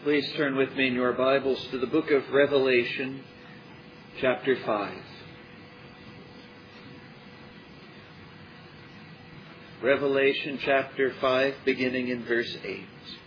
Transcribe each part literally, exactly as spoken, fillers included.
Please turn with me in your Bibles to the book of Revelation, chapter five. Revelation chapter five, beginning in verse eight.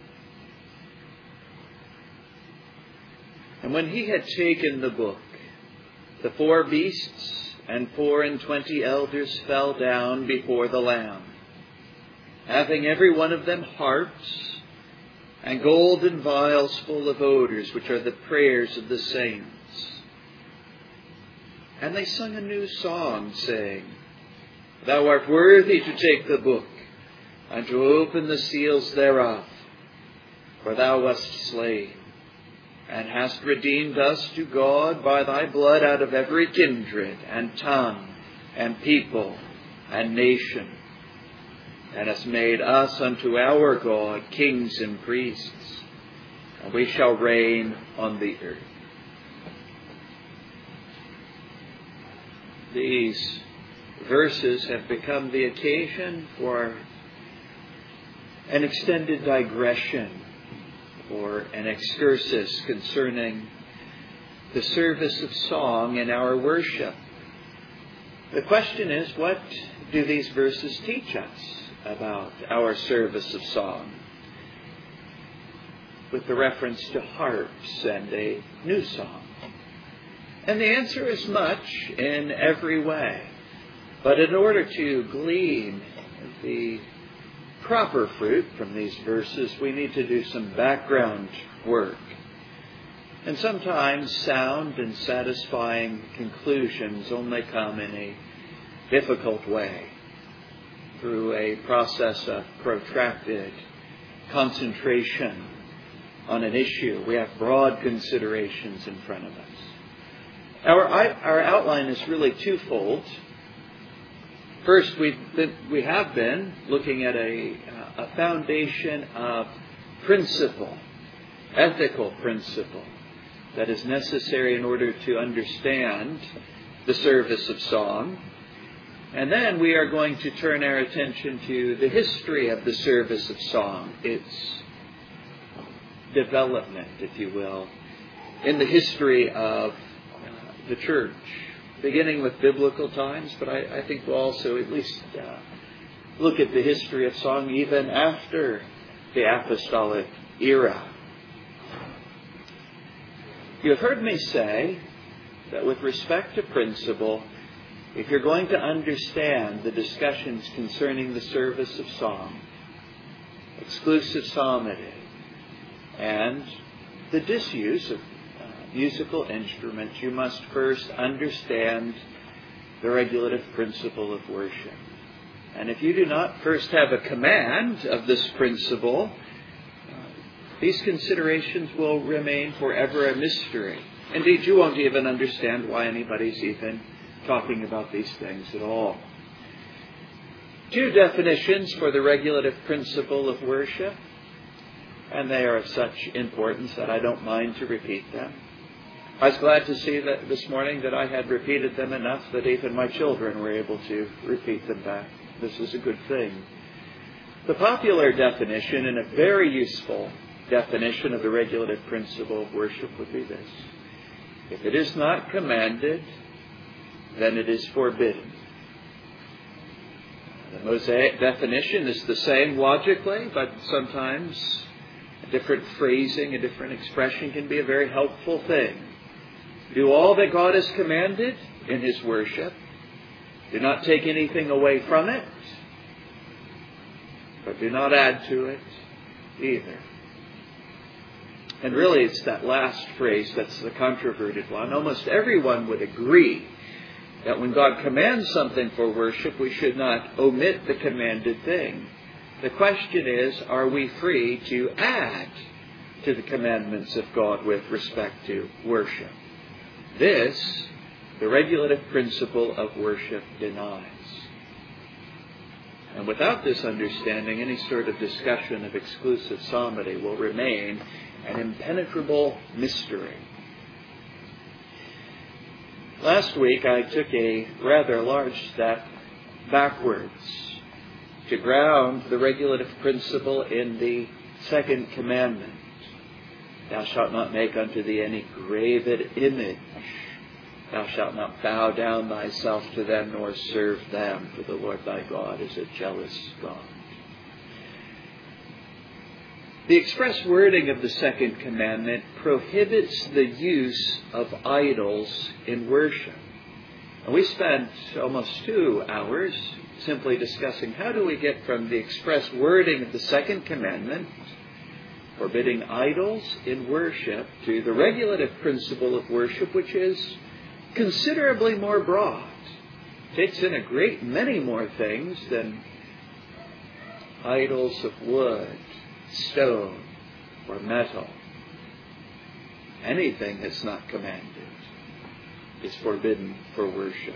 And when he had taken the book, the four beasts and four and twenty elders fell down before the Lamb, having every one of them harps, and golden vials full of odors, which are the prayers of the saints. And they sung a new song, saying, Thou art worthy to take the book, and to open the seals thereof. For thou wast slain, and hast redeemed us to God by thy blood out of every kindred, and tongue, and people, and nation, and hast made us unto our God kings and priests, and we shall reign on the earth. These verses have become the occasion for an extended digression or an excursus concerning the service of song in our worship. The question is, what do these verses teach us about our service of song, with the reference to harps and a new song? And the answer is much in every way. But in order to glean the proper fruit from these verses, we need to do some background work. And sometimes sound and satisfying conclusions only come in a difficult way, through a process of protracted concentration on an issue. We have broad considerations in front of us. Our, our outline is really twofold. First, we've been, we have been looking at a, a foundation of principle, ethical principle, that is necessary in order to understand the service of song. And then we are going to turn our attention to the history of the service of song, its development, if you will, in the history of uh, the church, beginning with biblical times, but I, I think we'll also at least uh, look at the history of song even after the apostolic era. You have heard me say that with respect to principle, if you're going to understand the discussions concerning the service of song, exclusive psalmody, and the disuse of uh, musical instruments, you must first understand the regulative principle of worship. And if you do not first have a command of this principle, uh, these considerations will remain forever a mystery. Indeed, you won't even understand why anybody's even talking about these things at all. Two definitions for the regulative principle of worship, and they are of such importance that I don't mind to repeat them. I was glad to see that this morning that I had repeated them enough that even my children were able to repeat them back. This is a good thing. The popular definition, and a very useful definition of the regulative principle of worship, would be this: if it is not commanded, then it is forbidden. The Mosaic definition is the same logically, but sometimes a different phrasing, a different expression can be a very helpful thing. Do all that God has commanded in His worship. Do not take anything away from it, but do not add to it either. And really, it's that last phrase that's the controverted one. Almost everyone would agree that when God commands something for worship, we should not omit the commanded thing. The question is, are we free to add to the commandments of God with respect to worship? This, the regulative principle of worship denies. And without this understanding, any sort of discussion of exclusive psalmody will remain an impenetrable mystery. Last week, I took a rather large step backwards to ground the regulative principle in the second commandment. Thou shalt not make unto thee any graven image. Thou shalt not bow down thyself to them, nor serve them, for the Lord thy God is a jealous God. The express wording of the second commandment prohibits the use of idols in worship. And we spent almost two hours simply discussing how do we get from the express wording of the second commandment, forbidding idols in worship, to the regulative principle of worship, which is considerably more broad. Takes in a great many more things than idols of wood, stone, or metal. Anything that's not commanded is forbidden for worship.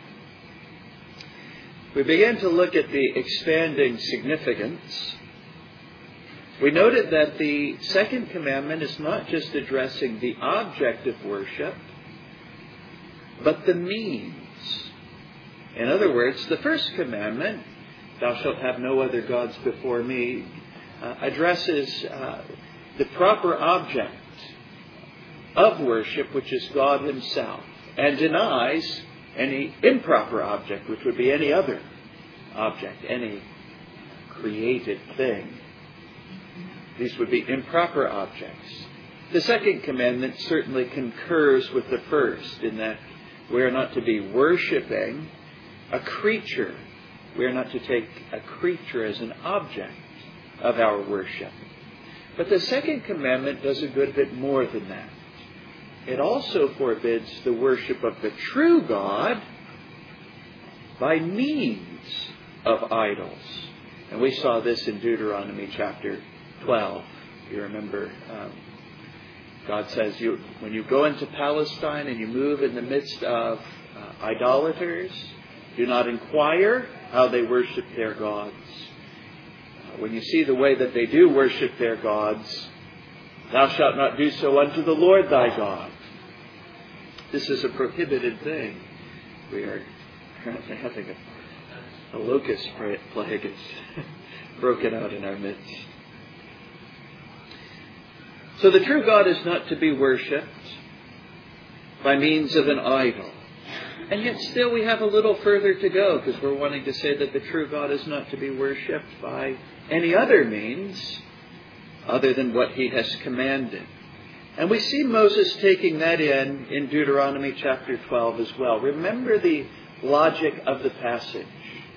We began to look at the expanding significance. We noted that the second commandment is not just addressing the object of worship, but the means. In other words, the first commandment, thou shalt have no other gods before me, uh, addresses uh, the proper object of worship, which is God himself, and denies any improper object, which would be any other object, any created thing. These would be improper objects. The second commandment certainly concurs with the first in that we are not to be worshipping a creature. We are not to take a creature as an object of our worship. But the second commandment does a good bit more than that. It also forbids the worship of the true God by means of idols. And we saw this in Deuteronomy chapter twelve. You remember, um, God says, you, when you go into Palestine and you move in the midst of uh, idolaters, do not inquire how they worship their gods. Uh, when you see the way that they do worship their gods, thou shalt not do so unto the Lord thy God. This is a prohibited thing. We are currently having a, a locust plague has broken out in our midst. So the true God is not to be worshipped by means of an idol. And yet still we have a little further to go, because we're wanting to say that the true God is not to be worshipped by any other means other than what he has commanded. And we see Moses taking that in in Deuteronomy chapter twelve as well. Remember the logic of the passage.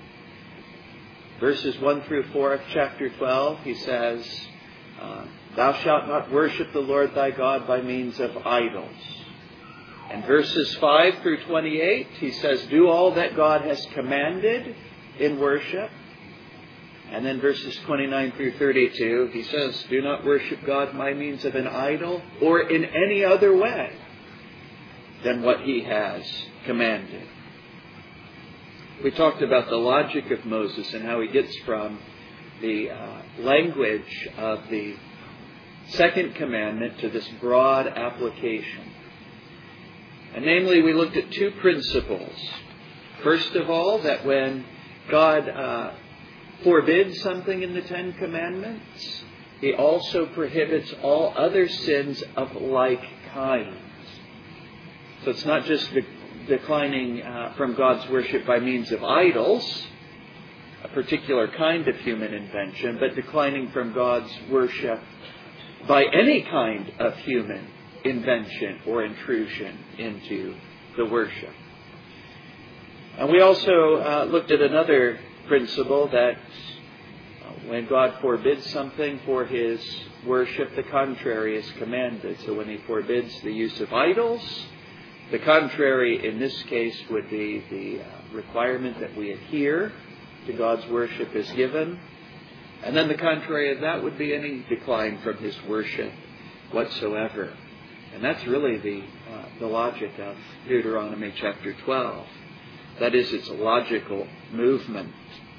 Verses one through four of chapter twelve, he says, uh, thou shalt not worship the Lord thy God by means of idols. And verses five through twenty-eight, he says, do all that God has commanded in worship. And then verses twenty-nine through thirty-two, he says, do not worship God by means of an idol or in any other way than what he has commanded. We talked about the logic of Moses and how he gets from the uh, language of the second commandment to this broad application. And namely, we looked at two principles. First of all, that when God uh, forbids something in the Ten Commandments, he also prohibits all other sins of like kinds. So it's not just de- declining uh, from God's worship by means of idols, a particular kind of human invention, but declining from God's worship by any kind of human invention or intrusion into the worship. And we also uh, looked at another principle that uh, when God forbids something for his worship, the contrary is commanded. So when he forbids the use of idols, the contrary in this case would be the uh, requirement that we adhere to God's worship is given. And then the contrary of that would be any decline from his worship whatsoever. And that's really the uh, the logic of Deuteronomy chapter twelve. That is its logical movement.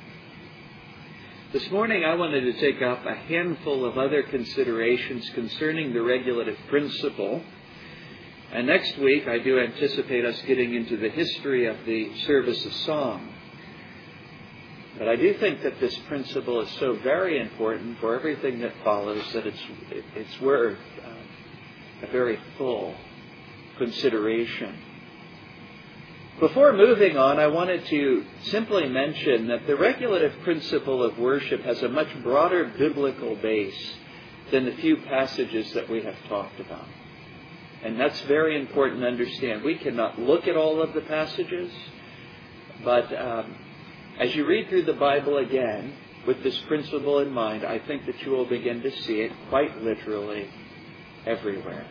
This morning I wanted to take up a handful of other considerations concerning the regulative principle. And next week I do anticipate us getting into the history of the service of song. But I do think that this principle is so very important for everything that follows that it's it's worth uh, a very full consideration. Before moving on, I wanted to simply mention that the regulative principle of worship has a much broader biblical base than the few passages that we have talked about. And that's very important to understand. We cannot look at all of the passages, but um, as you read through the Bible again, with this principle in mind, I think that you will begin to see it quite literally everywhere.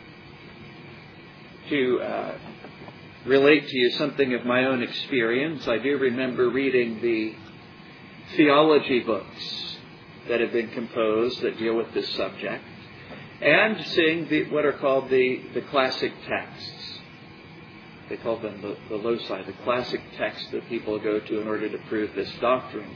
To uh, relate to you something of my own experience, I do remember reading the theology books that have been composed that deal with this subject, and seeing the, what are called the, the classic texts. They call them the, the loci, the classic texts that people go to in order to prove this doctrine.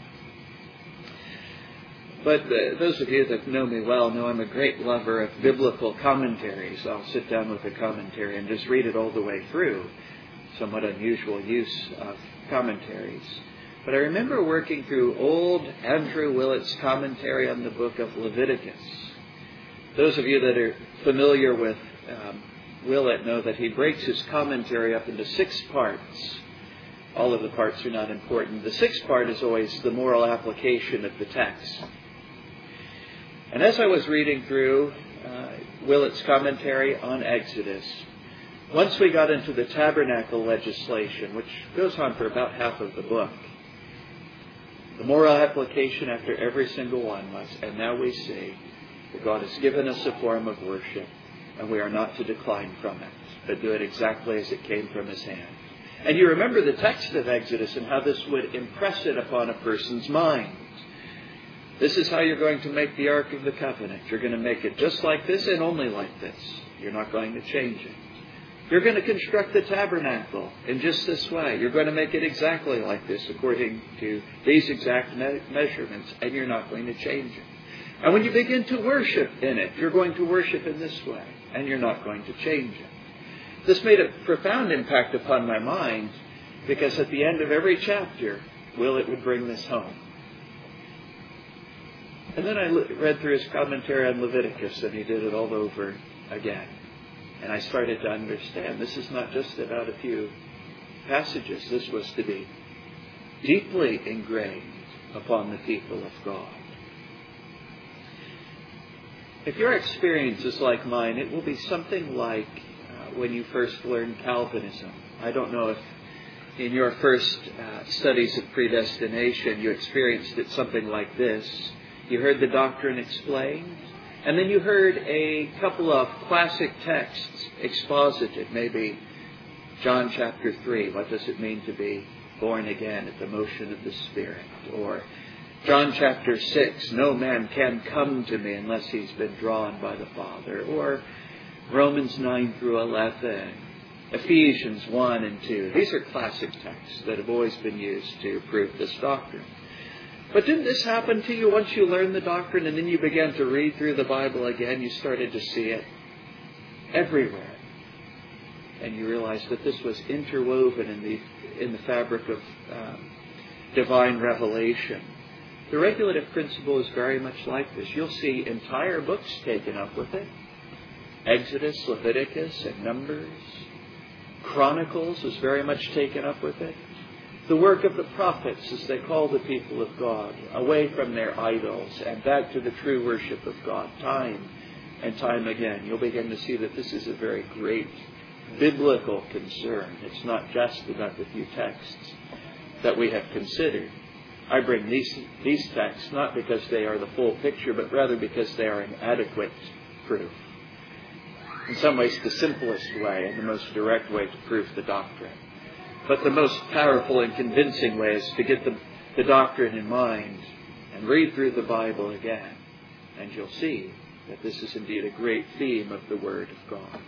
But uh, those of you that know me well know I'm a great lover of biblical commentaries. I'll sit down with a commentary and just read it all the way through. Somewhat unusual use of commentaries. But I remember working through old Andrew Willett's commentary on the book of Leviticus. Those of you that are familiar with um, Willett know that he breaks his commentary up into six parts. All of the parts are not important. The sixth part is always the moral application of the text. And as I was reading through uh, Willett's commentary on Exodus, once we got into the tabernacle legislation, which goes on for about half of the book, the moral application after every single one was, and now we see that God has given us a form of worship, and we are not to decline from it, but do it exactly as it came from His hand. And you remember the text of Exodus and how this would impress it upon a person's mind. This is how you're going to make the Ark of the Covenant. You're going to make it just like this and only like this. You're not going to change it. You're going to construct the tabernacle in just this way. You're going to make it exactly like this according to these exact me- measurements, and you're not going to change it. And when you begin to worship in it, you're going to worship in this way, and you're not going to change it. This made a profound impact upon my mind, because at the end of every chapter, Willett would bring this home. And then I read through his commentary on Leviticus, and he did it all over again. And I started to understand this is not just about a few passages. This was to be deeply ingrained upon the people of God. If your experience is like mine, it will be something like uh, when you first learned Calvinism. I don't know if in your first uh, studies of predestination you experienced it something like this. You heard the doctrine explained, and then you heard a couple of classic texts exposited, maybe John chapter three, what does it mean to be born again at the motion of the Spirit? Or John chapter six, no man can come to me unless he's been drawn by the Father. Or Romans nine through eleven, Ephesians one and two. These are classic texts that have always been used to prove this doctrine. But didn't this happen to you once you learned the doctrine and then you began to read through the Bible again? You started to see it everywhere. And you realized that this was interwoven in the in the fabric of um, divine revelation. The regulative principle is very much like this. You'll see entire books taken up with it. Exodus, Leviticus, and Numbers. Chronicles is very much taken up with it. The work of the prophets as they call the people of God away from their idols and back to the true worship of God time and time again. You'll begin to see that this is a very great biblical concern. It's not just about the few texts that we have considered. I bring these, these texts not because they are the full picture, but rather because they are an adequate proof. In some ways, the simplest way and the most direct way to prove the doctrine. But the most powerful and convincing way is to get the, the doctrine in mind and read through the Bible again. And you'll see that this is indeed a great theme of the Word of God.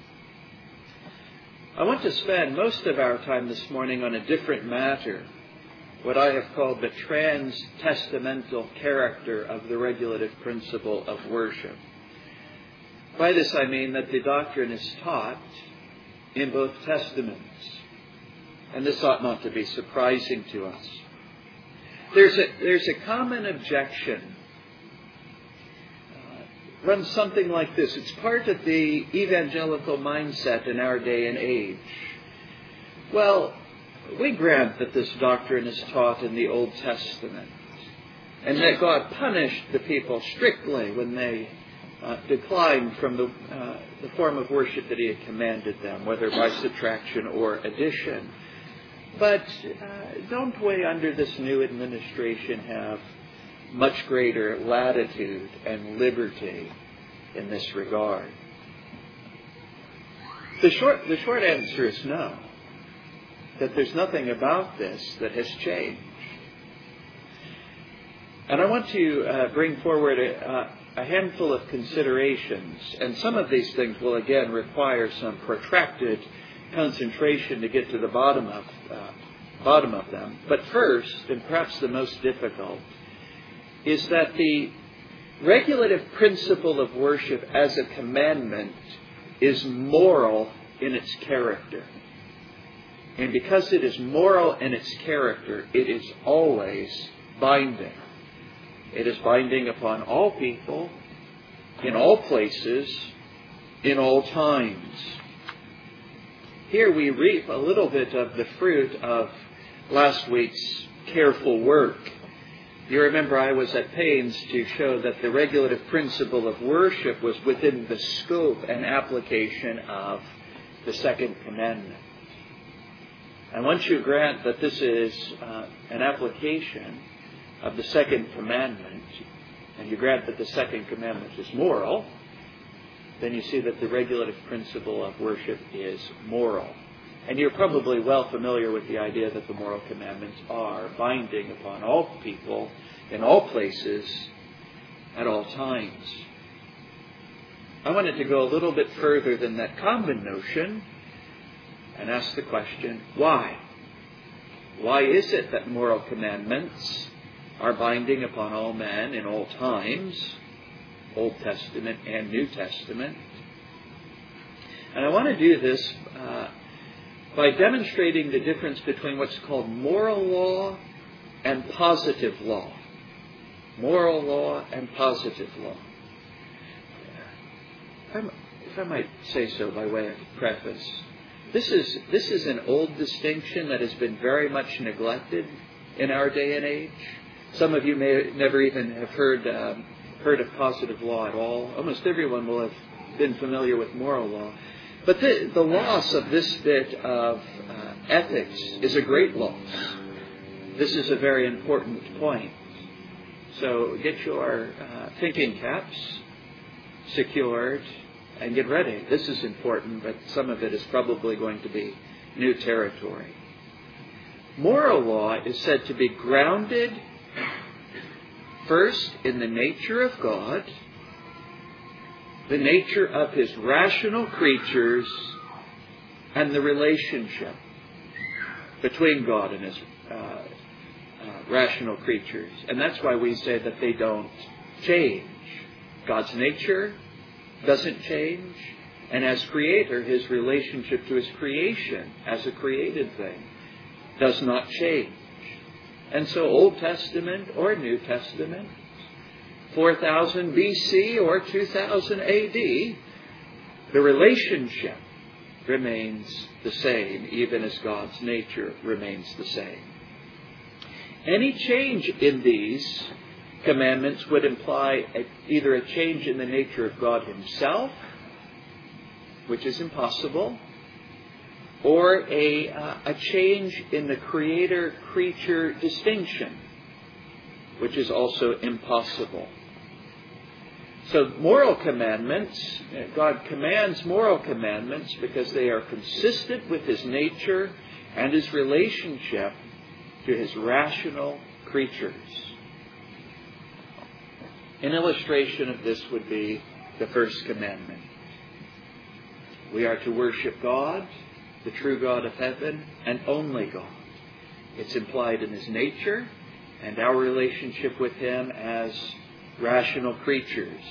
I want to spend most of our time this morning on a different matter, what I have called the trans-testamental character of the regulative principle of worship. By this I mean that the doctrine is taught in both testaments. And this ought not to be surprising to us. There's a, there's a common objection uh, runs something like this. It's part of the evangelical mindset in our day and age. Well, we grant that this doctrine is taught in the Old Testament, and that God punished the people strictly when they uh, declined from the, uh, the form of worship that He had commanded them, whether by subtraction or addition. But uh, don't we, under this new administration, have much greater latitude and liberty in this regard? The short, the short answer is no. That there's nothing about this that has changed. And I want to uh, bring forward a, a handful of considerations, and some of these things will again require some protracted concentration to get to the bottom of uh, bottom of them. But first, and perhaps the most difficult, is that the regulative principle of worship as a commandment is moral in its character. And because it is moral in its character, it is always binding. It is binding upon all people, in all places, in all times. Here we reap a little bit of the fruit of last week's careful work. You remember I was at pains to show that the regulative principle of worship was within the scope and application of the second commandment. And once you grant that this is uh, an application of the second commandment, and you grant that the second commandment is moral, then you see that the regulative principle of worship is moral. And you're probably well familiar with the idea that the moral commandments are binding upon all people, in all places, at all times. I wanted to go a little bit further than that common notion and ask the question, why? Why is it that moral commandments are binding upon all men in all times, Old Testament and New Testament? And I want to do this uh, by demonstrating the difference between what's called moral law and positive law. Moral law and positive law. If I might say so by way of preface, this is this is an old distinction that has been very much neglected in our day and age. Some of you may never even have heard um, heard of positive law at all. Almost everyone will have been familiar with moral law. But the, the loss of this bit of uh, ethics is a great loss. This is a very important point. So get your uh, thinking caps secured and get ready. This is important, but some of it is probably going to be new territory. Moral law is said to be grounded first in the nature of God, the nature of His rational creatures, and the relationship between God and His uh, uh, rational creatures. And that's why we say that they don't change. God's nature doesn't change, and as Creator, His relationship to His creation as a created thing does not change. And so Old Testament or New Testament, four thousand B C or two thousand A D, the relationship remains the same, even as God's nature remains the same. Any change in these commandments would imply a, either a change in the nature of God Himself, which is impossible, or a, uh, a change in the creator-creature distinction, which is also impossible. So moral commandments, God commands moral commandments because they are consistent with His nature and His relationship to His rational creatures. An illustration of this would be the first commandment. We are to worship God, the true God of heaven, and only God. It's implied in His nature and our relationship with Him as rational creatures.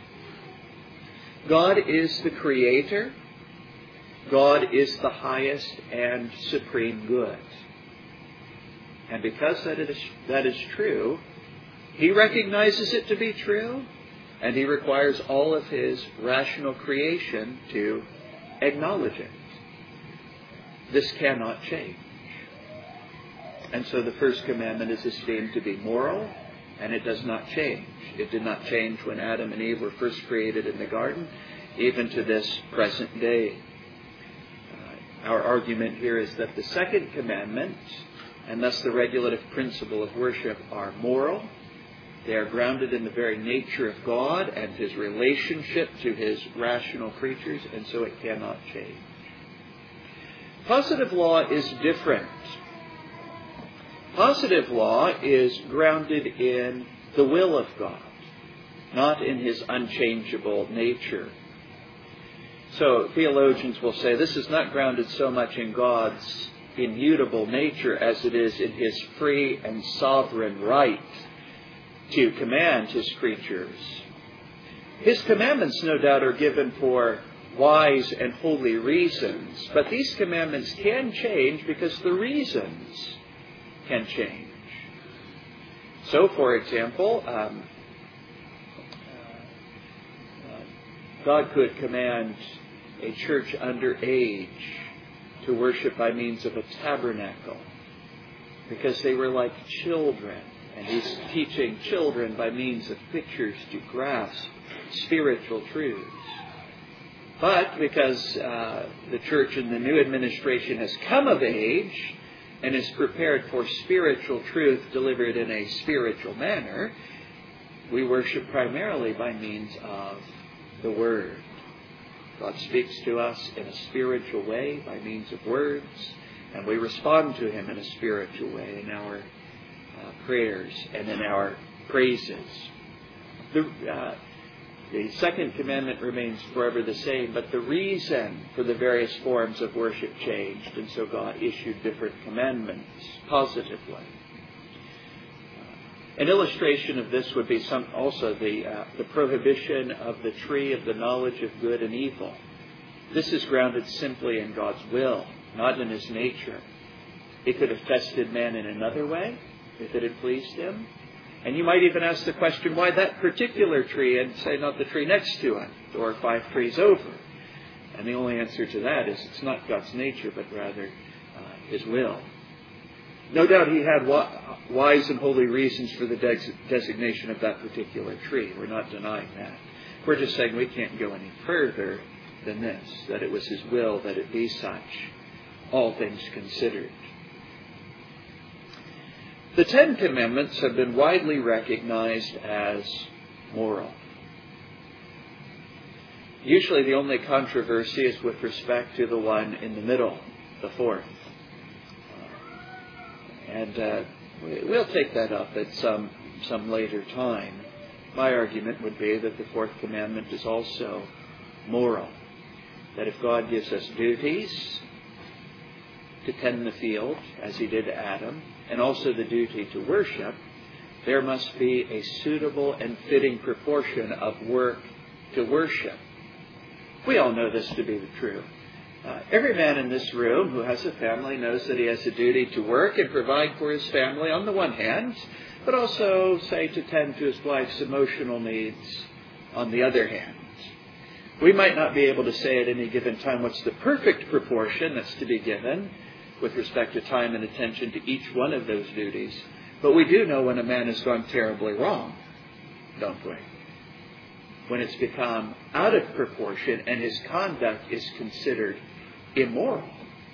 God is the Creator. God is the highest and supreme good. And because that is, that is true, He recognizes it to be true, And he requires all of his rational creation to acknowledge it. This cannot change. And so the first commandment is esteemed to be moral, and it does not change. It did not change when Adam and Eve were first created in the garden, even to this present day. Uh, our argument here is that the second commandment, and thus the regulative principle of worship, are moral. They are grounded in the very nature of God and his relationship to his rational creatures, and so it cannot change. Positive law is different. Positive law is grounded in the will of God, not in his unchangeable nature. So theologians will say this is not grounded so much in God's immutable nature as it is in his free and sovereign right to command his creatures. His commandments, no doubt, are given for wise and holy reasons, but these commandments can change because the reasons can change. So, for example, um, uh, God could command a church under age to worship by means of a tabernacle because they were like children. And he's teaching children by means of pictures to grasp spiritual truths. But because uh, the church in the new administration has come of age and is prepared for spiritual truth delivered in a spiritual manner, we worship primarily by means of the Word. God speaks to us in a spiritual way by means of words, and we respond to him in a spiritual way in our Uh, prayers and in our praises. The, uh, the second commandment remains forever the same, but the reason for the various forms of worship changed, and so God issued different commandments positively. Uh, an illustration of this would be some, also the, uh, the prohibition of the tree of the knowledge of good and evil. This is grounded simply in God's will, not in his nature. He could have tested man in another way, if it had pleased him. And you might even ask the question, why that particular tree and say not the tree next to it or five trees over? And the only answer to that is it's not God's nature, but rather uh, his will. No doubt he had wise and holy reasons for the de- designation of that particular tree. We're not denying that. We're just saying we can't go any further than this, that it was his will that it be such, all things considered. The Ten Commandments have been widely recognized as moral. Usually the only controversy is with respect to the one in the middle, the fourth. And uh, we'll take that up at some, some later time. My argument would be that the fourth commandment is also moral. That if God gives us duties to tend the field, as he did to Adam, and also the duty to worship, there must be a suitable and fitting proportion of work to worship. We all know this to be the truth. Uh, every man in this room who has a family knows that he has a duty to work and provide for his family on the one hand, but also, say, to tend to his wife's emotional needs on the other hand. We might not be able to say at any given time what's the perfect proportion that's to be given with respect to time and attention to each one of those duties. But we do know when a man has gone terribly wrong, don't we? When it's become out of proportion and his conduct is considered immoral.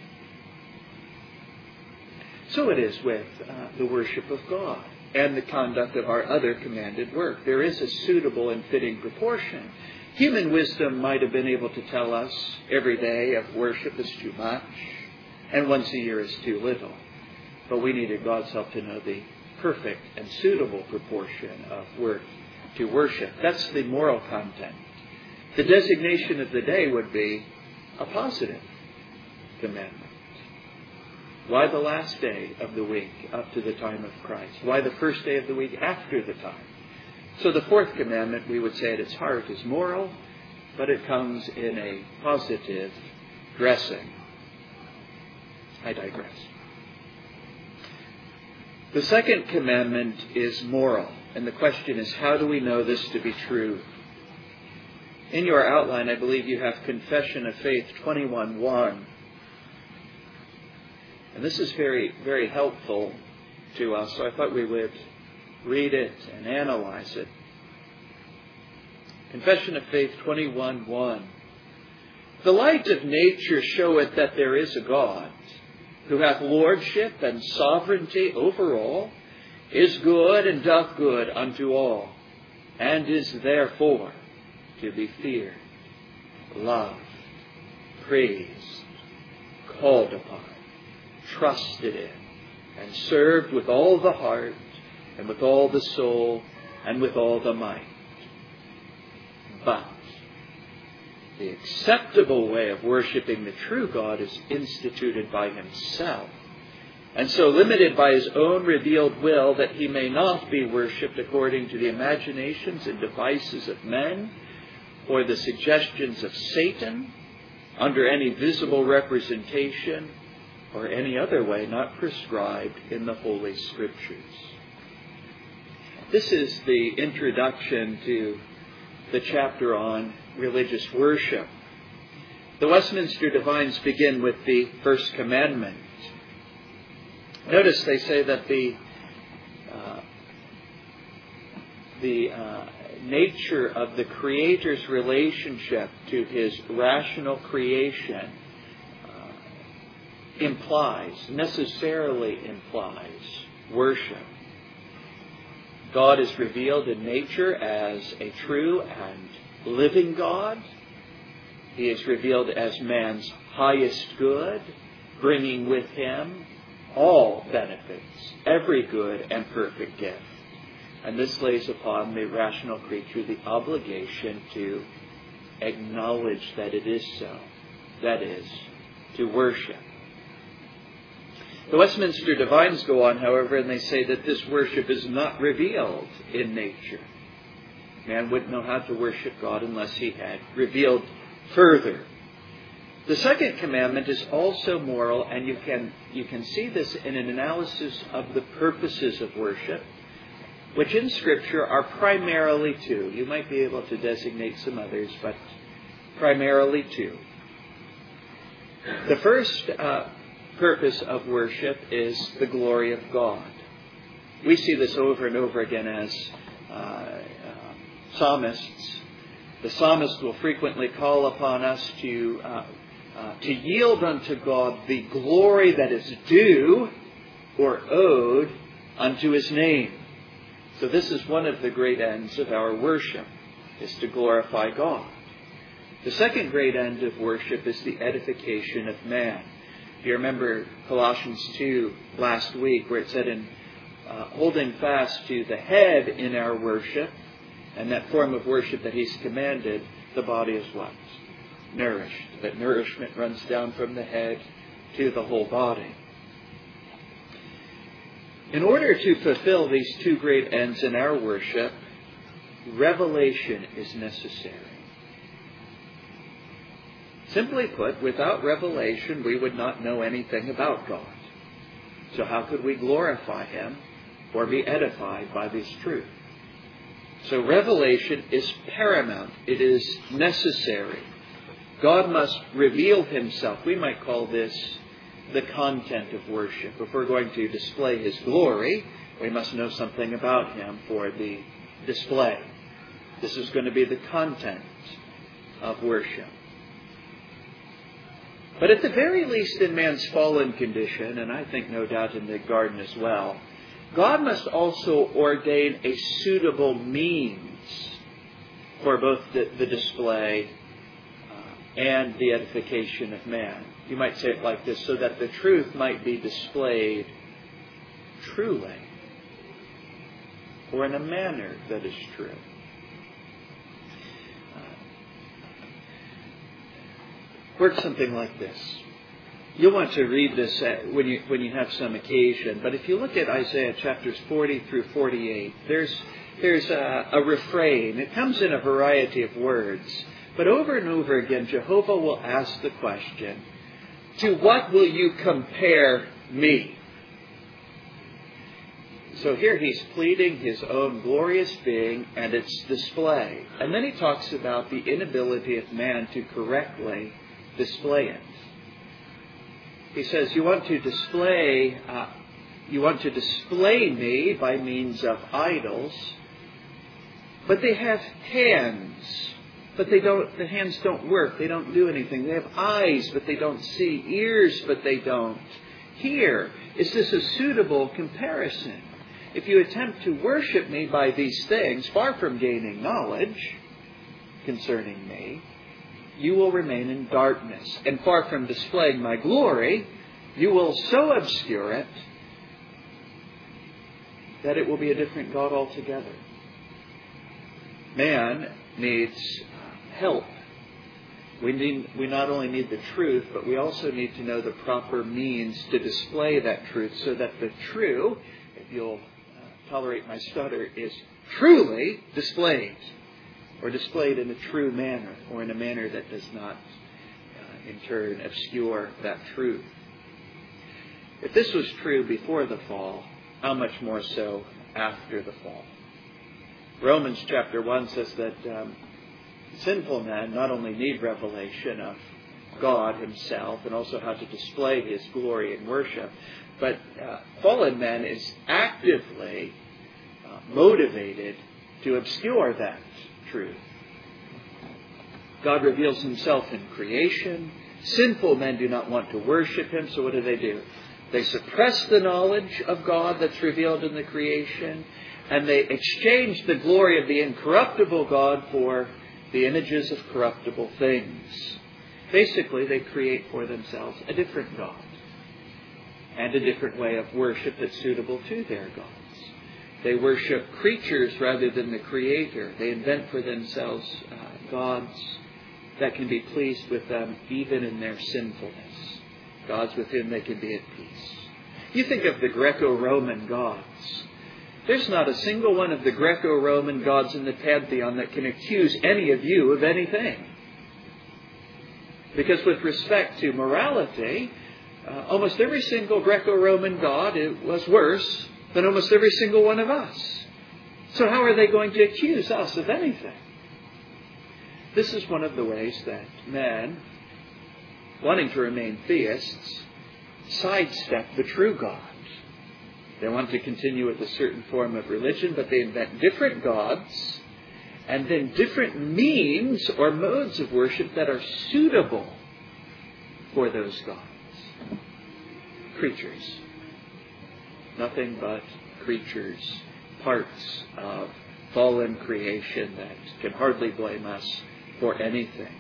So it is with uh, the worship of God and the conduct of our other commanded work. There is a suitable and fitting proportion. Human wisdom might have been able to tell us every day of worship is too much, and once a year is too little. But we needed God's help to know the perfect and suitable proportion of work to worship. That's the moral content. The designation of the day would be a positive commandment. Why the last day of the week up to the time of Christ? Why the first day of the week after the time? So the fourth commandment, we would say at its heart, is moral, but it comes in a positive dressing. I digress. The second commandment is moral, and the question is, how do we know this to be true In your outline, I believe you have Confession of Faith twenty-one one. And this is very, very helpful to us, so I thought we would read it and analyze it. Confession of Faith twenty-one one. The light of nature showeth that there is a God, who hath lordship and sovereignty over all, is good and doth good unto all, and is therefore to be feared, loved, praised, called upon, trusted in, and served with all the heart, and with all the soul, and with all the might. But the acceptable way of worshiping the true God is instituted by himself, and so limited by his own revealed will that he may not be worshipped according to the imaginations and devices of men, or the suggestions of Satan, under any visible representation, or any other way not prescribed in the Holy Scriptures. This is the introduction to the chapter on religious worship. The Westminster Divines begin with the first commandment. Notice they say that the uh, the uh, nature of the Creator's relationship to his rational creation uh, implies, necessarily implies, worship. God is revealed in nature as a true and living God. He is revealed as man's highest good, bringing with him all benefits, every good and perfect gift. And this lays upon the rational creature the obligation to acknowledge that it is so. That is, to worship. The Westminster Divines go on, however, and they say that this worship is not revealed in nature. Man wouldn't know how to worship God unless he had revealed further. The second commandment is also moral, and you can, you can see this in an analysis of the purposes of worship, which in Scripture are primarily two. You might be able to designate some others, but primarily two. The first uh, purpose of worship is the glory of God. We see this over and over again as uh, uh, psalmists. The psalmist will frequently call upon us to uh, uh, to yield unto God the glory that is due or owed unto his name. So this is one of the great ends of our worship, is to glorify God. The second great end of worship is the edification of man. If you remember Colossians two last week, where it said in uh, holding fast to the head in our worship, and that form of worship that he's commanded, the body is what? Nourished. That nourishment runs down from the head to the whole body. In order to fulfill these two great ends in our worship, revelation is necessary. Simply put, without revelation, we would not know anything about God. So how could we glorify him or be edified by this truth? So revelation is paramount. It is necessary. God must reveal himself. We might call this the content of worship. If we're going to display his glory, we must know something about him for the display. This is going to be the content of worship. But at the very least in man's fallen condition, and I think no doubt in the garden as well, God must also ordain a suitable means for both the, the display uh, and the edification of man. You might say it like this, so that the truth might be displayed truly, or in a manner that is true. Work something like this. You'll want to read this when you when you have some occasion. But if you look at Isaiah chapters forty through forty-eight, there's there's a, a refrain. It comes in a variety of words. But over and over again, Jehovah will ask the question, to what will you compare me? So here he's pleading his own glorious being and its display. And then he talks about the inability of man to correctly display it. He says, you want to display, uh, you want to display me by means of idols, but they have hands, but they don't, the hands don't work, they don't do anything. They have eyes, but they don't see, ears, but they don't hear. Is this a suitable comparison? If you attempt to worship me by these things, far from gaining knowledge concerning me, you will remain in darkness. And far from displaying my glory, you will so obscure it that it will be a different God altogether. Man needs help. We need, we not only need the truth, but we also need to know the proper means to display that truth so that the true, if you'll tolerate my stutter, is truly displayed, or displayed in a true manner, or in a manner that does not, uh, in turn, obscure that truth. If this was true before the fall, how much more so after the fall? Romans chapter one says that um, sinful men not only need revelation of God Himself and also how to display His glory in worship, but uh, fallen man is actively uh, motivated to obscure that truth. God reveals Himself in creation. Sinful men do not want to worship Him, so what do they do? They suppress the knowledge of God that's revealed in the creation, and they exchange the glory of the incorruptible God for the images of corruptible things. Basically, they create for themselves a different God and a different way of worship that's suitable to their gods. They worship creatures rather than the Creator. They invent for themselves uh, gods that can be pleased with them even in their sinfulness. Gods with whom they can be at peace. You think of the Greco-Roman gods. There's not a single one of the Greco-Roman gods in the pantheon that can accuse any of you of anything. Because with respect to morality, uh, almost every single Greco-Roman god was worse than almost every single one of us. So how are they going to accuse us of anything? This is one of the ways that men, wanting to remain theists, sidestep the true God. They want to continue with a certain form of religion, but they invent different gods and then different means or modes of worship that are suitable for those gods. Creatures. Nothing but creatures, parts of fallen creation that can hardly blame us for anything.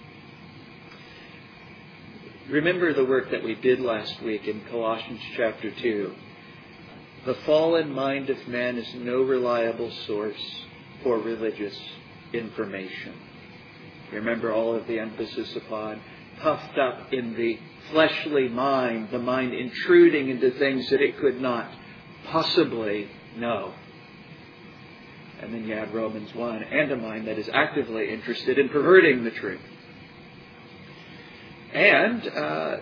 Remember the work that we did last week in Colossians chapter two. The fallen mind of man is no reliable source for religious information. You remember all of the emphasis upon puffed up in the fleshly mind, the mind intruding into things that it could not possibly know. And then you add Romans one, and a mind that is actively interested in perverting the truth. And uh, uh,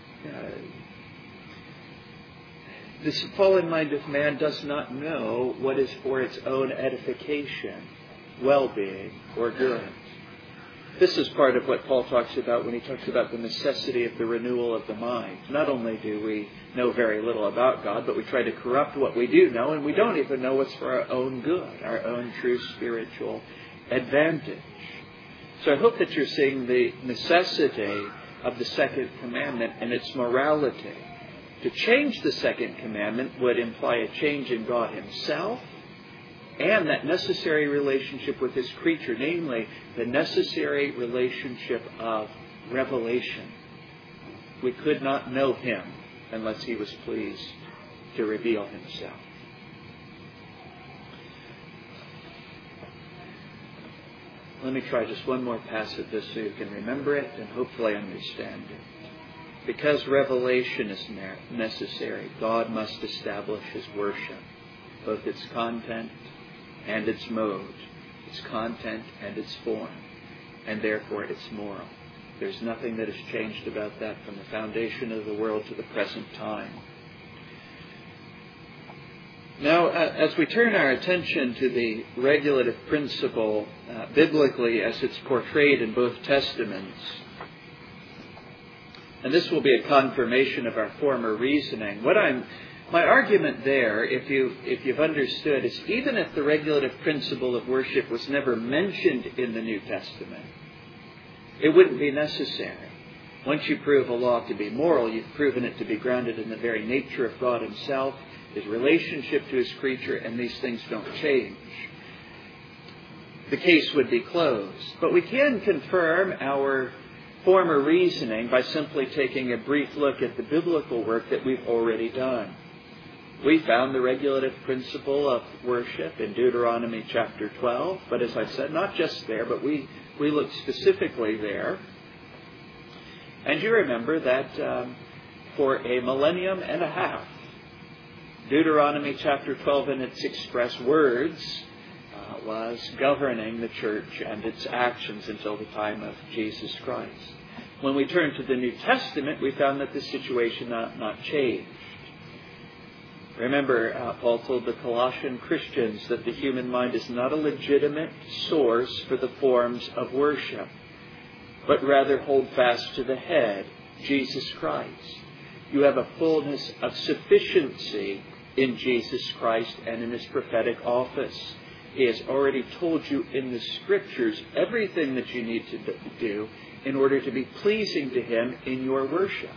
this fallen mind of man does not know what is for its own edification, well-being, or good. This is part of what Paul talks about when he talks about the necessity of the renewal of the mind. Not only do we know very little about God, but we try to corrupt what we do know, and we don't even know what's for our own good, our own true spiritual advantage. So I hope that you're seeing the necessity of the second commandment and its morality. To change the second commandment would imply a change in God Himself and that necessary relationship with His creature, namely the necessary relationship of revelation. We could not know Him unless He was pleased to reveal Himself. Let me try just one more pass at this so you can remember it and hopefully understand it. Because revelation is necessary, God must establish His worship, both its content and its mode, its content and its form, and therefore its moral. There's nothing that has changed about that from the foundation of the world to the present time. Now, uh, as we turn our attention to the regulative principle uh, biblically as it's portrayed in both Testaments, and this will be a confirmation of our former reasoning, what I'm My argument there, if, you, if you've understood, is even if the regulative principle of worship was never mentioned in the New Testament, it wouldn't be necessary. Once you prove a law to be moral, you've proven it to be grounded in the very nature of God Himself, His relationship to His creature, and these things don't change. The case would be closed. But we can confirm our former reasoning by simply taking a brief look at the biblical work that we've already done. We found the regulative principle of worship in Deuteronomy chapter twelve, but as I said, not just there, but we, we looked specifically there. And you remember that um, for a millennium and a half, Deuteronomy chapter twelve in its express words uh, was governing the church and its actions until the time of Jesus Christ. When we turn to the New Testament, we found that the situation not, not changed. Remember, uh, Paul told the Colossian Christians that the human mind is not a legitimate source for the forms of worship, but rather hold fast to the head, Jesus Christ. You have a fullness of sufficiency in Jesus Christ and in His prophetic office. He has already told you in the Scriptures everything that you need to do in order to be pleasing to Him in your worship.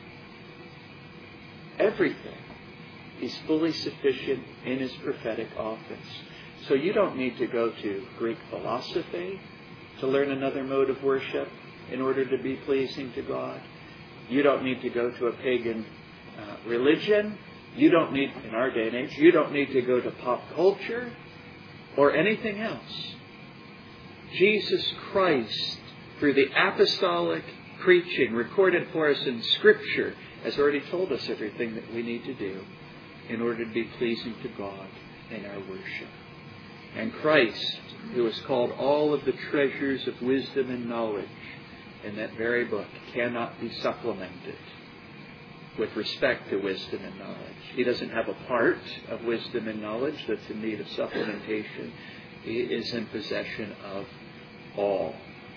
Everything. He's fully sufficient in His prophetic office. So you don't need to go to Greek philosophy to learn another mode of worship in order to be pleasing to God. You don't need to go to a pagan uh, religion. You don't need, in our day and age, you don't need to go to pop culture or anything else. Jesus Christ, through the apostolic preaching recorded for us in Scripture, has already told us everything that we need to do in order to be pleasing to God in our worship. And Christ, who is called all of the treasures of wisdom and knowledge in that very book, cannot be supplemented with respect to wisdom and knowledge. He doesn't have a part of wisdom and knowledge that's in need of supplementation. He is in possession of all.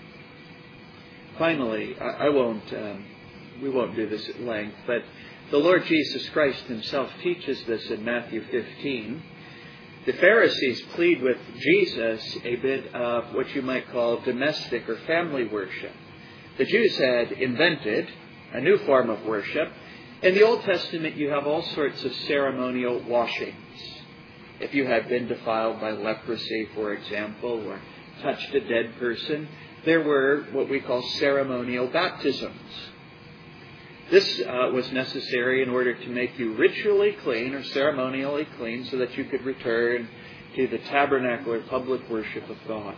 Finally, I, I won't, um, we won't do this at length, but the Lord Jesus Christ Himself teaches this in Matthew fifteen. The Pharisees plead with Jesus a bit of what you might call domestic or family worship. The Jews had invented a new form of worship. In the Old Testament, you have all sorts of ceremonial washings. If you had been defiled by leprosy, for example, or touched a dead person, there were what we call ceremonial baptisms. This uh, was necessary in order to make you ritually clean or ceremonially clean so that you could return to the tabernacle or public worship of God.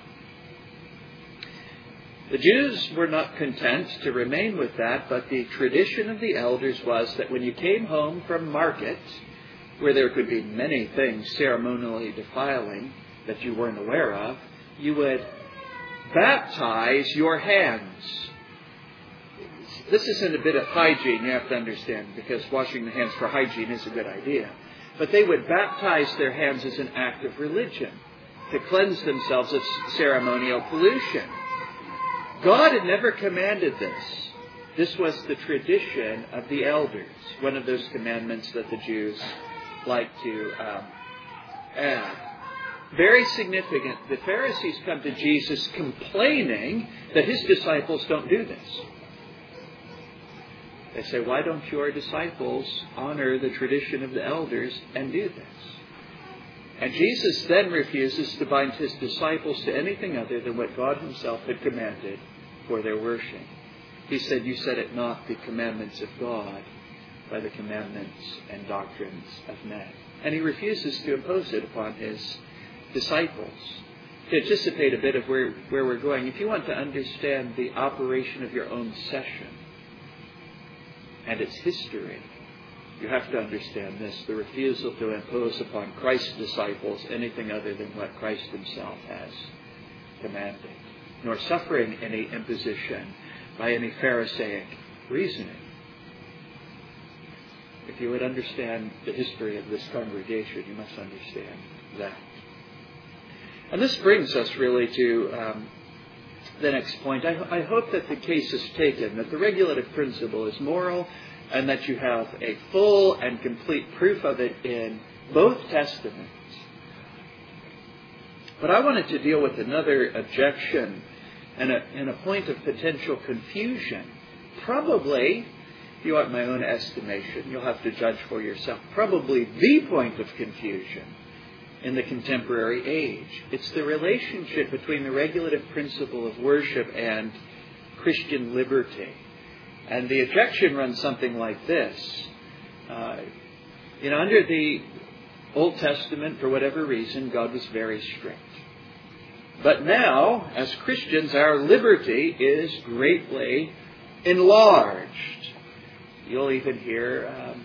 The Jews were not content to remain with that, but the tradition of the elders was that when you came home from market, where there could be many things ceremonially defiling that you weren't aware of, you would baptize your hands. This isn't a bit of hygiene, you have to understand, because washing the hands for hygiene is a good idea. But they would baptize their hands as an act of religion, to cleanse themselves of ceremonial pollution. God had never commanded this. This was the tradition of the elders, one of those commandments that the Jews like to um, add. Very significant. The Pharisees come to Jesus complaining that His disciples don't do this. They say, why don't your disciples honor the tradition of the elders and do this? And Jesus then refuses to bind His disciples to anything other than what God Himself had commanded for their worship. He said, you set it not the commandments of God by the commandments and doctrines of men. And He refuses to impose it upon His disciples. To anticipate a bit of where, where we're going, if you want to understand the operation of your own session and its history, you have to understand this, the refusal to impose upon Christ's disciples anything other than what Christ Himself has commanded, nor suffering any imposition by any Pharisaic reasoning. If you would understand the history of this congregation, you must understand that. And this brings us really to um, the next point. I, I hope that the case is taken, that the regulative principle is moral, and that you have a full and complete proof of it in both Testaments. But I wanted to deal with another objection and a, and a point of potential confusion. Probably, if you want my own estimation, you'll have to judge for yourself, probably the point of confusion in the contemporary age. It's the relationship between the regulative principle of worship and Christian liberty. And the objection runs something like this. Uh, you know, under the Old Testament, for whatever reason, God was very strict. But now, as Christians, our liberty is greatly enlarged. You'll even hear um,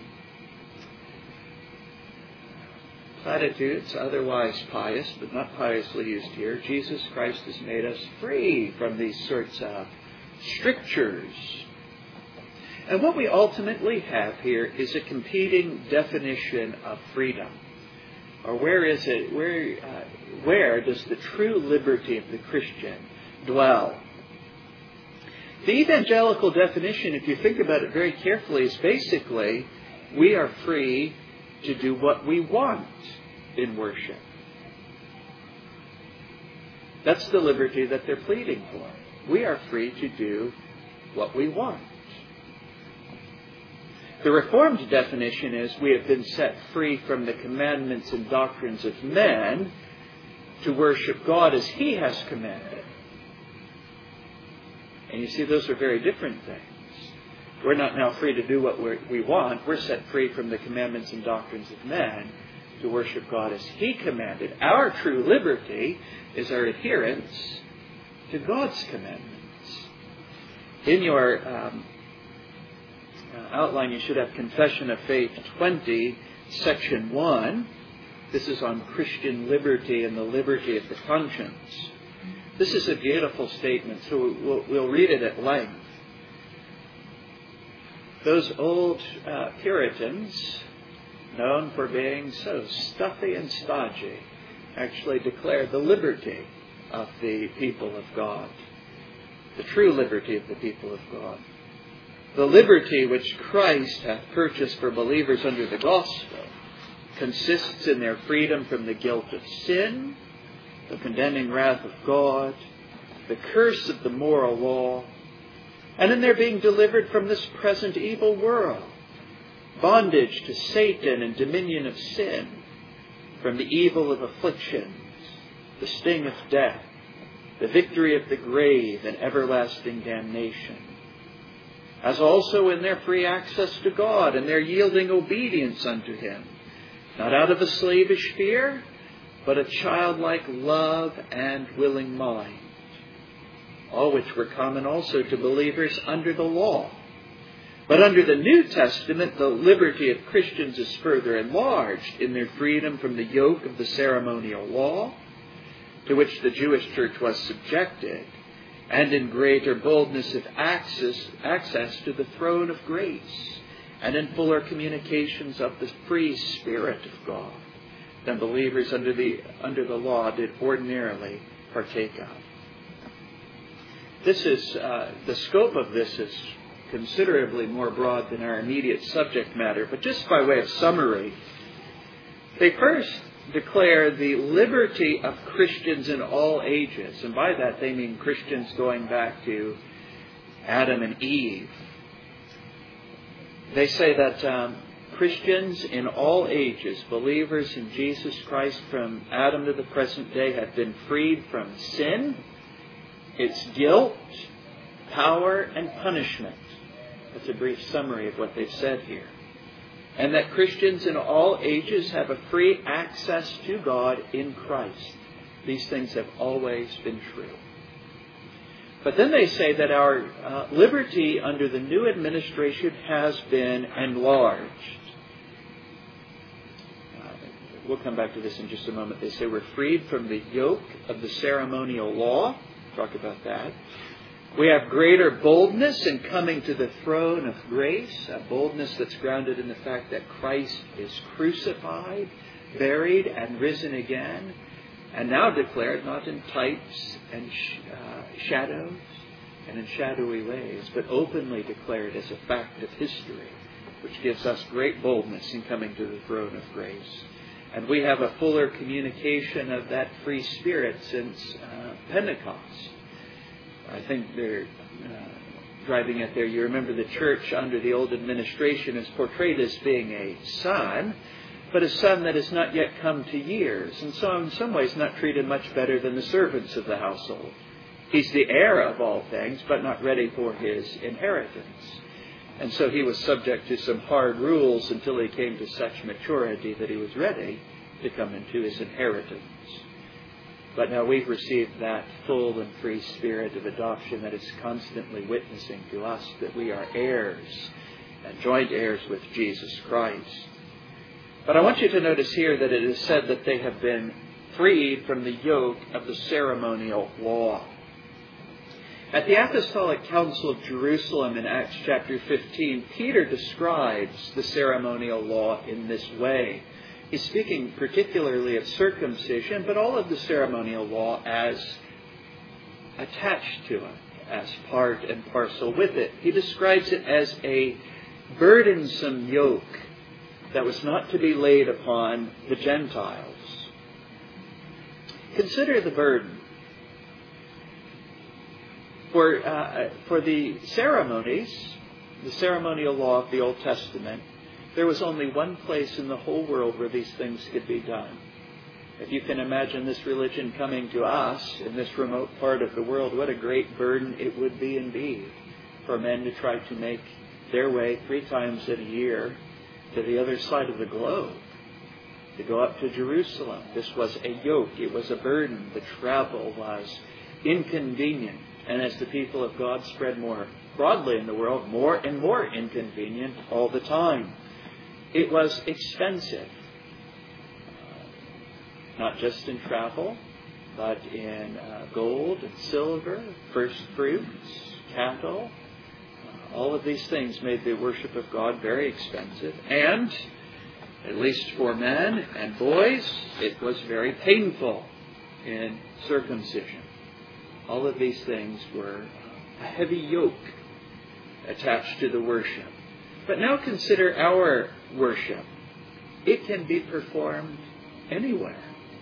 platitudes, otherwise pious, but not piously used here. Jesus Christ has made us free from these sorts of strictures. And what we ultimately have here is a competing definition of freedom. Or where is it? Where, uh, where does the true liberty of the Christian dwell? The evangelical definition, if you think about it very carefully, is basically we are free to do what we want in worship. That's the liberty that they're pleading for. We are free to do what we want. The Reformed definition is we have been set free from the commandments and doctrines of men to worship God as He has commanded. And you see, those are very different things. We're not now free to do what we're, we want. We're set free from the commandments and doctrines of men to worship God as He commanded. Our true liberty is our adherence to God's commandments. In your um, uh, outline, you should have Confession of Faith twenty, Section one. This is on Christian liberty and the liberty of the conscience. This is a beautiful statement, so we'll, we'll read it at length. Those old uh, Puritans, known for being so stuffy and stodgy, actually declared the liberty of the people of God, the true liberty of the people of God. The liberty which Christ hath purchased for believers under the gospel consists in their freedom from the guilt of sin, the condemning wrath of God, the curse of the moral law, and in their being delivered from this present evil world, bondage to Satan and dominion of sin, from the evil of afflictions, the sting of death, the victory of the grave, and everlasting damnation. As also in their free access to God and their yielding obedience unto Him, not out of a slavish fear, but a childlike love and willing mind, all which were common also to believers under the law. But under the New Testament, the liberty of Christians is further enlarged in their freedom from the yoke of the ceremonial law, to which the Jewish church was subjected, and in greater boldness of access, access to the throne of grace, and in fuller communications of the free Spirit of God than believers under the under the law did ordinarily partake of. This is uh, the scope of this is considerably more broad than our immediate subject matter, but just by way of summary, they first declare the liberty of Christians in all ages, and by that they mean Christians going back to Adam and Eve. They say that um, Christians in all ages, believers in Jesus Christ from Adam to the present day, have been freed from sin, its guilt, power, and punishment. That's a brief summary of what they've said here. And that Christians in all ages have a free access to God in Christ. These things have always been true. But then they say that our uh, liberty under the new administration has been enlarged. Uh, we'll come back to this in just a moment. They say we're freed from the yoke of the ceremonial law. Talk about that. We have greater boldness in coming to the throne of grace, a boldness that's grounded in the fact that Christ is crucified, buried, and risen again, and now declared not in types and sh- uh, shadows and in shadowy ways, but openly declared as a fact of history, which gives us great boldness in coming to the throne of grace. And we have a fuller communication of that free spirit since uh, Pentecost. I think they're uh, driving it there. You remember the church under the old administration is portrayed as being a son, but a son that has not yet come to years, and so in some ways not treated much better than the servants of the household. He's the heir of all things, but not ready for his inheritance. And so he was subject to some hard rules until he came to such maturity that he was ready to come into his inheritance. But now we've received that full and free spirit of adoption that is constantly witnessing to us that we are heirs and joint heirs with Jesus Christ. But I want you to notice here that it is said that they have been freed from the yoke of the ceremonial law. At the Apostolic Council of Jerusalem in Acts chapter fifteen, Peter describes the ceremonial law in this way. He's speaking particularly of circumcision, but all of the ceremonial law as attached to it, as part and parcel with it. He describes it as a burdensome yoke that was not to be laid upon the Gentiles. Consider the burden. For, uh, for the ceremonies, the ceremonial law of the Old Testament, there was only one place in the whole world where these things could be done. If you can imagine this religion coming to us in this remote part of the world, what a great burden it would be indeed for men to try to make their way three times in a year to the other side of the globe, to go up to Jerusalem. This was a yoke. It was a burden. The travel was inconvenient. And as the people of God spread more broadly in the world, more and more inconvenient all the time. It was expensive, not just in travel, but in uh, gold and silver, first fruits, cattle. Uh, all of these things made the worship of God very expensive. And, at least for men and boys, it was very painful in circumcision. All of these things were a heavy yoke attached to the worship. But now consider our worship. It can be performed anywhere.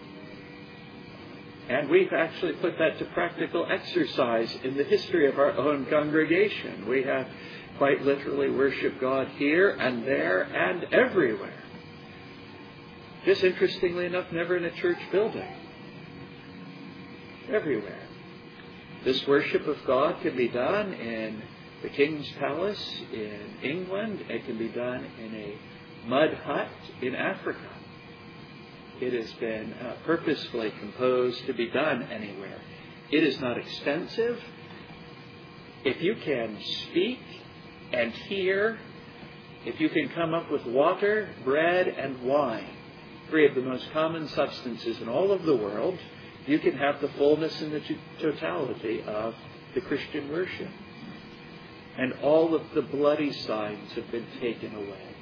And we've actually put that to practical exercise in the history of our own congregation. We have quite literally worshiped God here and there and everywhere. Just interestingly enough, never in a church building. Everywhere. This worship of God can be done in the King's Palace in England. It can be done in a mud hut in Africa. It has been uh, purposefully composed to be done anywhere. It is not expensive. If you can speak and hear, if you can come up with water, bread, and wine, three of the most common substances in all of the world, you can have the fullness and the totality of the Christian worship. And all of the bloody signs have been taken away.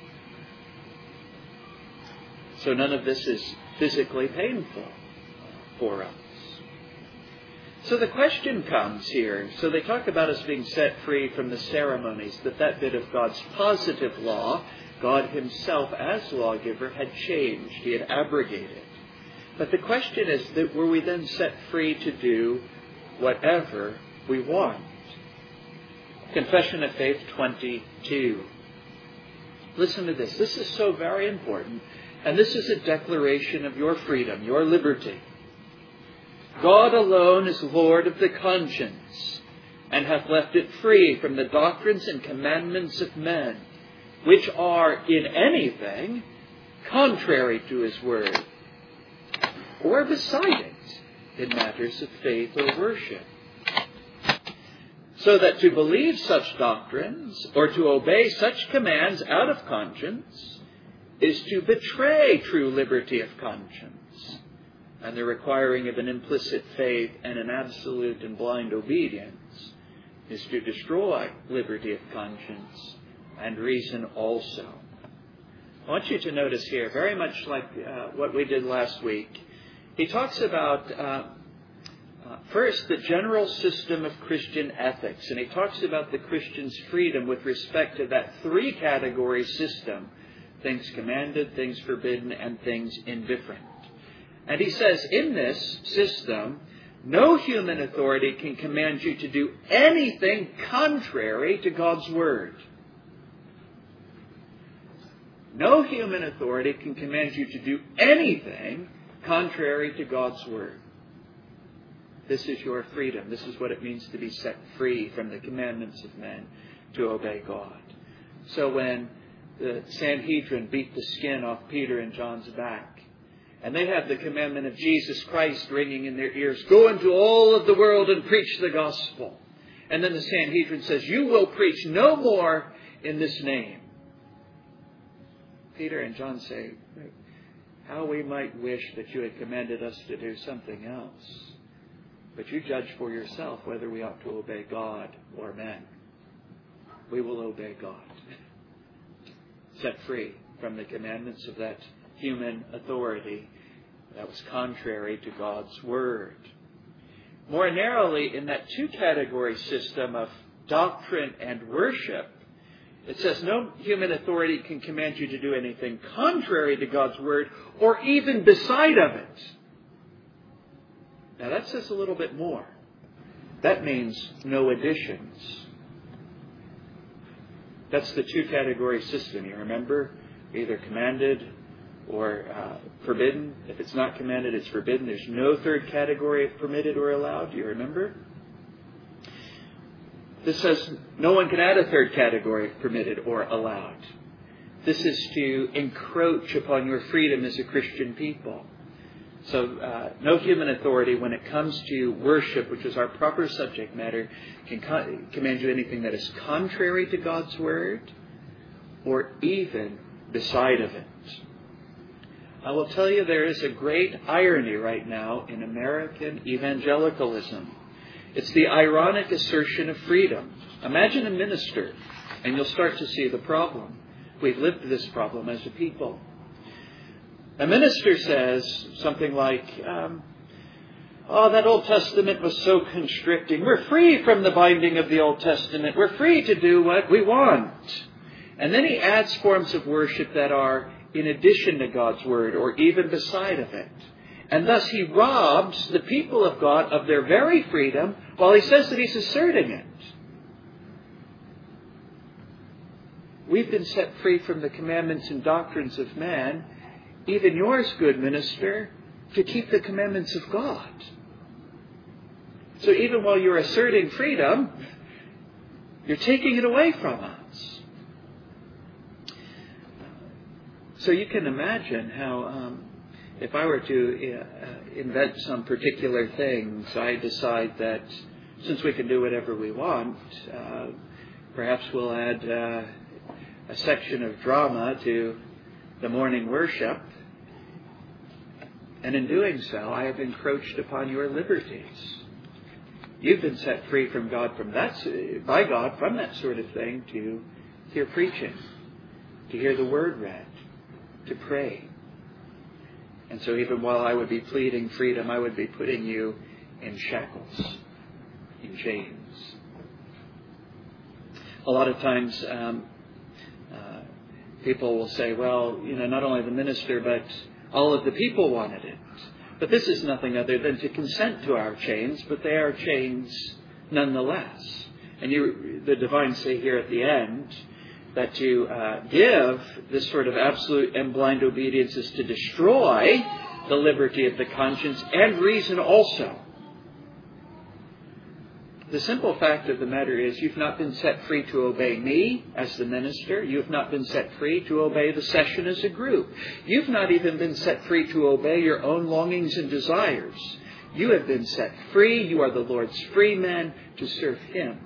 So none of this is physically painful for us. So the question comes here. So they talk about us being set free from the ceremonies, that that bit of God's positive law, God himself as lawgiver had changed. He had abrogated. But the question is that were we then set free to do whatever we want? Confession of Faith twenty-two. Listen to this. This is so very important. And this is a declaration of your freedom, your liberty. God alone is Lord of the conscience, and hath left it free from the doctrines and commandments of men, which are in anything contrary to his word, or beside it in matters of faith or worship. So that to believe such doctrines or to obey such commands out of conscience is to betray true liberty of conscience and the requiring of an implicit faith and an absolute and blind obedience is to destroy liberty of conscience and reason also. I want you to notice here, very much like uh, what we did last week, he talks about, uh, uh, first, the general system of Christian ethics. And he talks about the Christian's freedom with respect to that three-category system: things commanded, things forbidden, and things indifferent. And he says, in this system, no human authority can command you to do anything contrary to God's Word. No human authority can command you to do anything contrary to God's Word. This is your freedom. This is what it means to be set free from the commandments of men to obey God. So when the Sanhedrin beat the skin off Peter and John's back, and they have the commandment of Jesus Christ ringing in their ears, go into all of the world and preach the gospel. And then the Sanhedrin says, you will preach no more in this name. Peter and John say, how we might wish that you had commanded us to do something else. But you judge for yourself whether we ought to obey God or men. We will obey God. Set free from the commandments of that human authority that was contrary to God's Word. More narrowly, in that two-category system of doctrine and worship, it says no human authority can command you to do anything contrary to God's Word or even beside of it. Now that says a little bit more. That means no additions. That's the two-category system. You remember? Either commanded or uh, forbidden. If it's not commanded, it's forbidden. There's no third category of permitted or allowed. Do you remember? This says no one can add a third category of permitted or allowed. This is to encroach upon your freedom as a Christian people. So uh, no human authority, when it comes to worship, which is our proper subject matter, can co- command you anything that is contrary to God's Word or even beside of it. I will tell you there is a great irony right now in American evangelicalism. It's the ironic assertion of freedom. Imagine a minister, and you'll start to see the problem. We've lived this problem as a people. A minister says something like, um, oh, that Old Testament was so constricting. We're free from the binding of the Old Testament. We're free to do what we want. And then he adds forms of worship that are in addition to God's Word or even beside of it. And thus he robs the people of God of their very freedom while he says that he's asserting it. We've been set free from the commandments and doctrines of man, even yours, good minister, to keep the commandments of God. So even while you're asserting freedom, you're taking it away from us. So you can imagine how um, if I were to uh, invent some particular things, I decide that since we can do whatever we want, uh, perhaps we'll add uh, a section of drama to the morning worship. And in doing so, I have encroached upon your liberties. You've been set free from God, from that, by God, from that sort of thing, to hear preaching, to hear the Word read, to pray. And so even while I would be pleading freedom, I would be putting you in shackles, in chains. A lot of times um, uh, people will say, well, you know, not only the minister, but all of the people wanted it. But this is nothing other than to consent to our chains, but they are chains nonetheless. And you, the divines say here at the end, that to uh, give this sort of absolute and blind obedience is to destroy the liberty of the conscience and reason also. The simple fact of the matter is you've not been set free to obey me as the minister. You've not been set free to obey the session as a group. You've not even been set free to obey your own longings and desires. You have been set free. You are the Lord's free men to serve Him.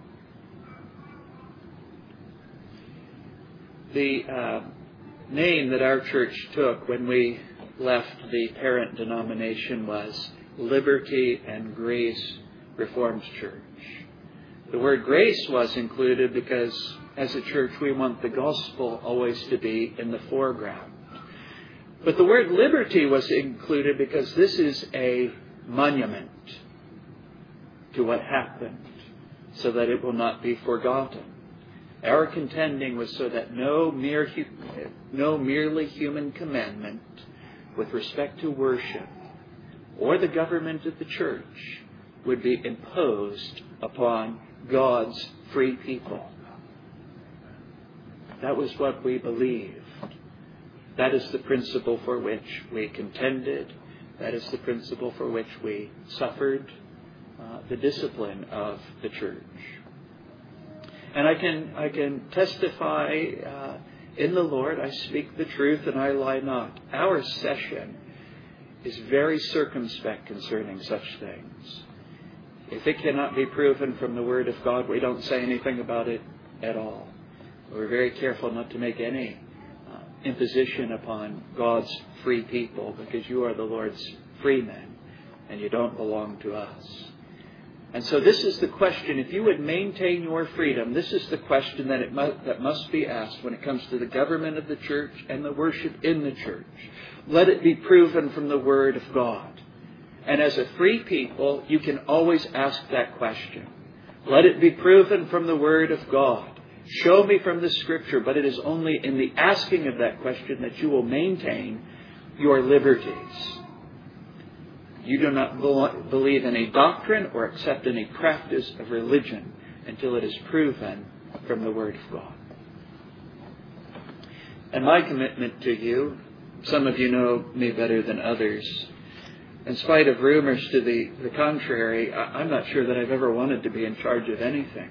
The uh, name that our church took when we left the parent denomination was Liberty and Grace Reformed Church. The word grace was included because as a church we want the gospel always to be in the foreground. But the word liberty was included because this is a monument to what happened, so that it will not be forgotten. Our contending was so that no mere no merely human commandment with respect to worship or the government of the church would be imposed upon God's free people. That was what we believed. That is the principle for which we contended. That is the principle for which we suffered uh, the discipline of the church. And I can I can testify uh, in the Lord, I speak the truth and I lie not. Our session is very circumspect concerning such things. If it cannot be proven from the Word of God, we don't say anything about it at all. We're very careful not to make any uh, imposition upon God's free people, because you are the Lord's free men and you don't belong to us. And so this is the question. If you would maintain your freedom, this is the question that it must, that must be asked when it comes to the government of the church and the worship in the church. Let it be proven from the Word of God. And as a free people, you can always ask that question. Let it be proven from the Word of God. Show me from the Scripture, but it is only in the asking of that question that you will maintain your liberties. You do not believe in a doctrine or accept any practice of religion until it is proven from the Word of God. And my commitment to you, some of you know me better than others. In spite of rumors to the, the contrary, I'm not sure that I've ever wanted to be in charge of anything.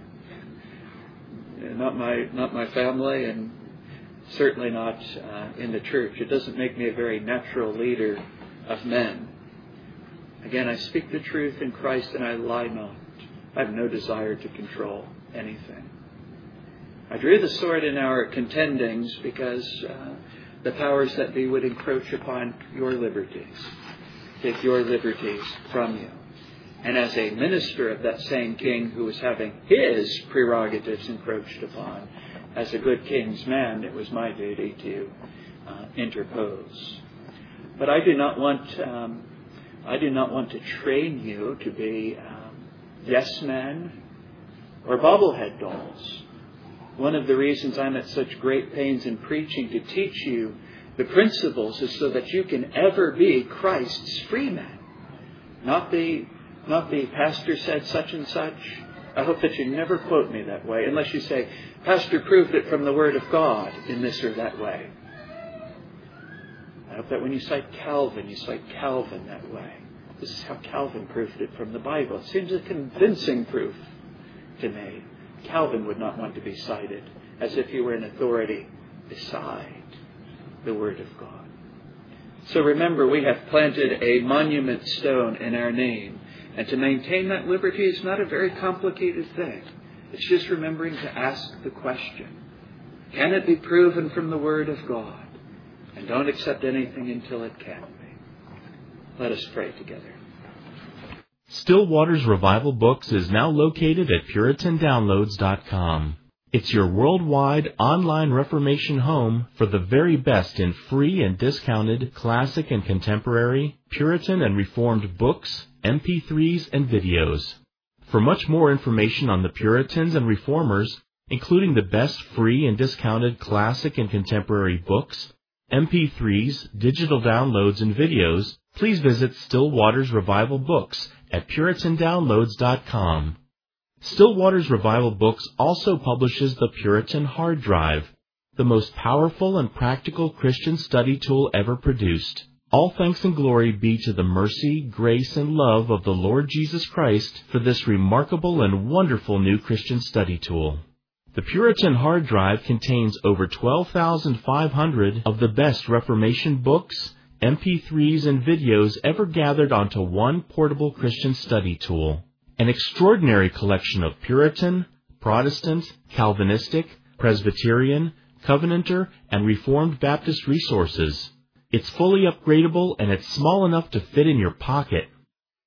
Not my not my family, and certainly not uh, in the church. It doesn't make me a very natural leader of men. Again, I speak the truth in Christ and I lie not. I have no desire to control anything. I drew the sword in our contendings because uh, the powers that be would encroach upon your liberties, take your liberties from you. And as a minister of that same king who was having his prerogatives encroached upon, as a good king's man, it was my duty to uh, interpose. But I do not want... Um, I do not want to train you to be um, yes men or bobblehead dolls. One of the reasons I'm at such great pains in preaching to teach you the principles is so that you can ever be Christ's free man. Not the, not the pastor said such and such. I hope that you never quote me that way unless you say, Pastor proved it from the Word of God in this or that way. I hope that when you cite Calvin, you cite Calvin that way. This is how Calvin proved it from the Bible. It seems a convincing proof to me. Calvin would not want to be cited as if he were an authority beside the Word of God. So remember, we have planted a monument stone in our name. And to maintain that liberty is not a very complicated thing. It's just remembering to ask the question, can it be proven from the Word of God? And don't accept anything until it can be. Let us pray together. Still Waters Revival Books is now located at Puritan Downloads dot com. It's your worldwide online Reformation home for the very best in free and discounted classic and contemporary, Puritan and Reformed books, M P threes, and videos. For much more information on the Puritans and Reformers, including the best free and discounted classic and contemporary books, M P threes, digital downloads, and videos, please visit Still Waters Revival Books at Puritan Downloads dot com. Still Waters Revival Books also publishes the Puritan Hard Drive, the most powerful and practical Christian study tool ever produced. All thanks and glory be to the mercy, grace, and love of the Lord Jesus Christ for this remarkable and wonderful new Christian study tool. The Puritan Hard Drive contains over twelve thousand five hundred of the best Reformation books, M P threes, and videos ever gathered onto one portable Christian study tool. An extraordinary collection of Puritan, Protestant, Calvinistic, Presbyterian, Covenanter, and Reformed Baptist resources. It's fully upgradable and it's small enough to fit in your pocket.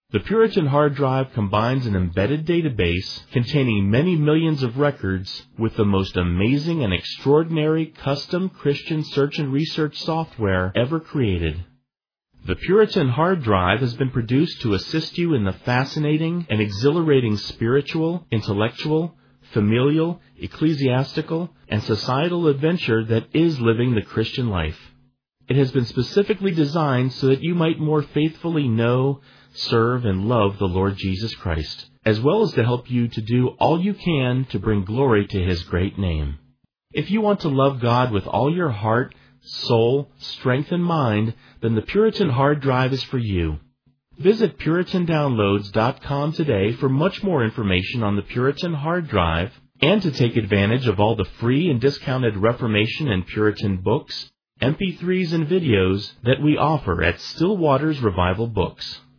The Puritan hard drive combines an embedded database containing many millions of records with the most amazing and extraordinary custom Christian search and research software ever created. The Puritan hard drive has been produced to assist you in the fascinating and exhilarating spiritual, intellectual, familial, ecclesiastical, and societal adventure that is living the Christian life. It has been specifically designed so that you might more faithfully know, serve, and love the Lord Jesus Christ, as well as to help you to do all you can to bring glory to His great name. If you want to love God with all your heart, soul, strength, and mind, then the Puritan hard drive is for you. Visit Puritan Downloads dot com today for much more information on the Puritan hard drive and to take advantage of all the free and discounted Reformation and Puritan books, M P threes, and videos that we offer at Still Waters Revival Books.